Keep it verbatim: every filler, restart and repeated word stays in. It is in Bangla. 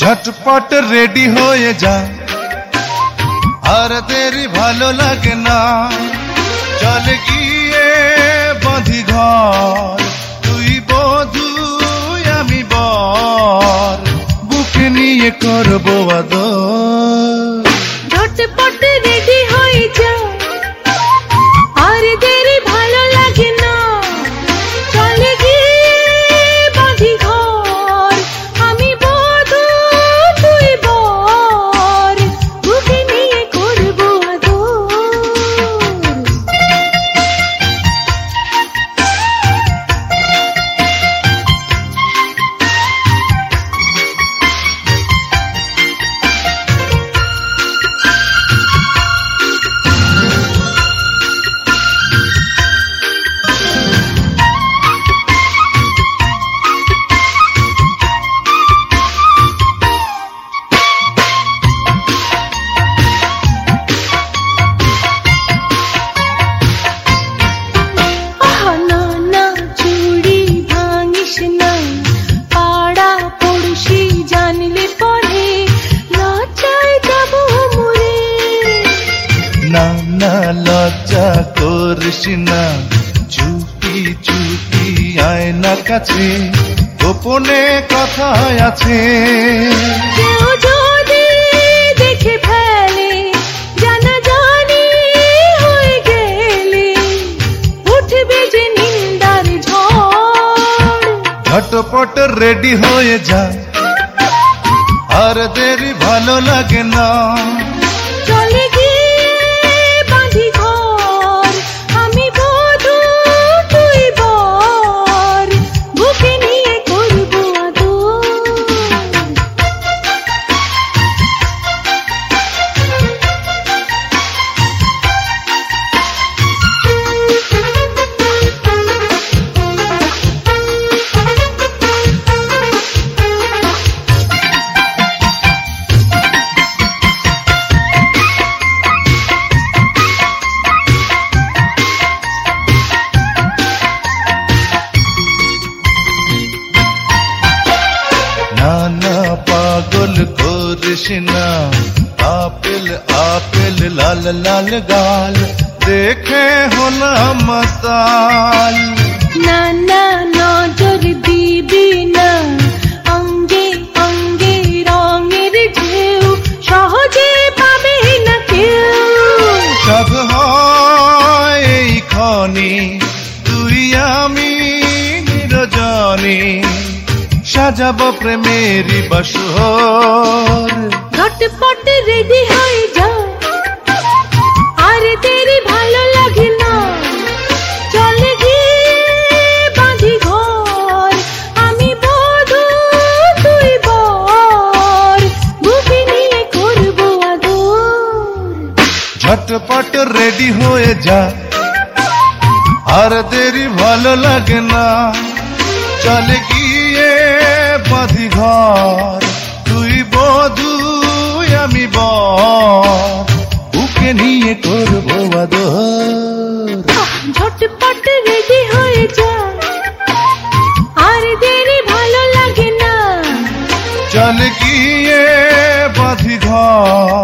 झटपट रेडी হয়ে যা আর দেরি ভালো লাগে না চল গিয়ে বাঁধি ঘর তুই বধূ আমি বর বুকে নিয়ে করব আদর झटपट रेडी হয়ে যা আর দেরি ভালো লাগে না চল গিয়ে বাঁধি ঘর আমি বধূ তুই বর বুকে নিয়ে করব লজ্জা করিস না চুপি চুপি আয়না কাছে গোপনে কথা আছে কেউ যদি দেখে ফেলে জানা জানি হয়ে গেলে উঠবে যে নিন্দার ঝড় ঝটপট রেডি হয়ে যা আর দেরি ভালো লাগে না চলে গিয়ে বাঁধি ঘর আমি বধূ তুই বর বুকে নিয়ে করব নানা পাগল করিস না আপেল আপেল লাল লাল গাল দেখে হলা মাতাল নানা নজর দিবি না অঙ্গে অঙ্গে রঙের ঢেউ সহজে পাবে না কেউ সব হয় এই ক্ষণে তুই আমি নিরজনে সাজাবো প্রেমেরই বাসর ঝটপট রেডি হয়ে যা আর দেরি ভালো লাগে না চল গিয়ে বাঁধি ঘর আমি বধূ তুই বর বুকে নিয়ে করব আদর ঝটপট রেডি হয়ে যা আর দেরি ভালো লাগে না চল গিয়ে বাঁধি ঘর তুই বধূ আমি বর বুকে নিয়ে করব আদর ঝটপট রেডি হয়ে যা আর দেরি ভালো লাগে না চল গিয়ে বাঁধি ঘর